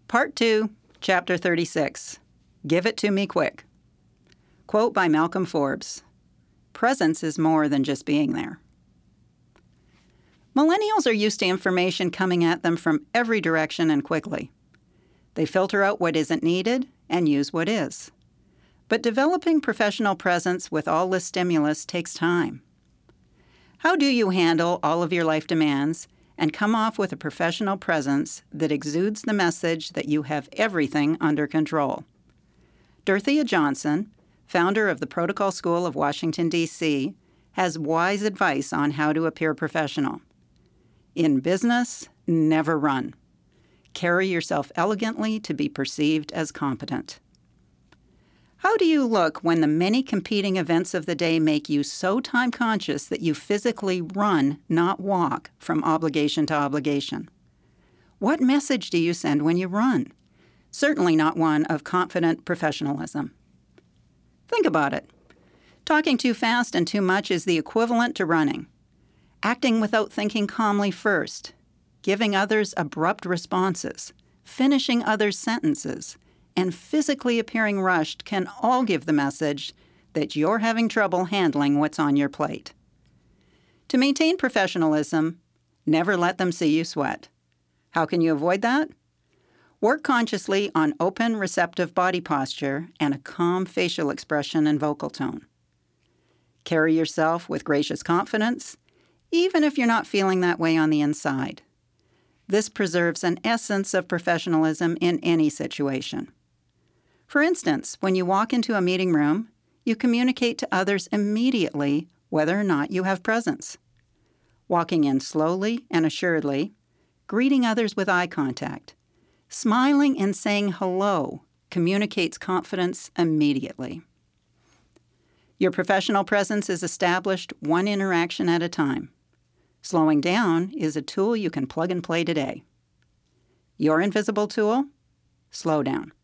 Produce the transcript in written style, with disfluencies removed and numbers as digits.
Part 2, Chapter 36, Give It to Me Quick. Quote by Malcolm Forbes, "Presence is more than just being there." Millennials are used to information coming at them from every direction and quickly. They filter out what isn't needed and use what is. But developing professional presence with all this stimulus takes time. How do you handle all of your life demands and come off with a professional presence that exudes the message that you have everything under control? Dorothea Johnson, founder of the Protocol School of Washington, D.C., has wise advice on how to appear professional. In business, never run. Carry yourself elegantly to be perceived as competent. How do you look when the many competing events of the day make you so time-conscious that you physically run, not walk, from obligation to obligation? What message do you send when you run? Certainly not one of confident professionalism. Think about it. Talking too fast and too much is the equivalent to running. Acting without thinking calmly first, giving others abrupt responses, finishing others' sentences, and physically appearing rushed can all give the message that you're having trouble handling what's on your plate. To maintain professionalism, never let them see you sweat. How can you avoid that? Work consciously on open, receptive body posture and a calm facial expression and vocal tone. Carry yourself with gracious confidence, even if you're not feeling that way on the inside. This preserves an essence of professionalism in any situation. For instance, when you walk into a meeting room, you communicate to others immediately whether or not you have presence. Walking in slowly and assuredly, greeting others with eye contact, smiling and saying hello communicates confidence immediately. Your professional presence is established one interaction at a time. Slowing down is a tool you can plug and play today. Your invisible tool? Slow down.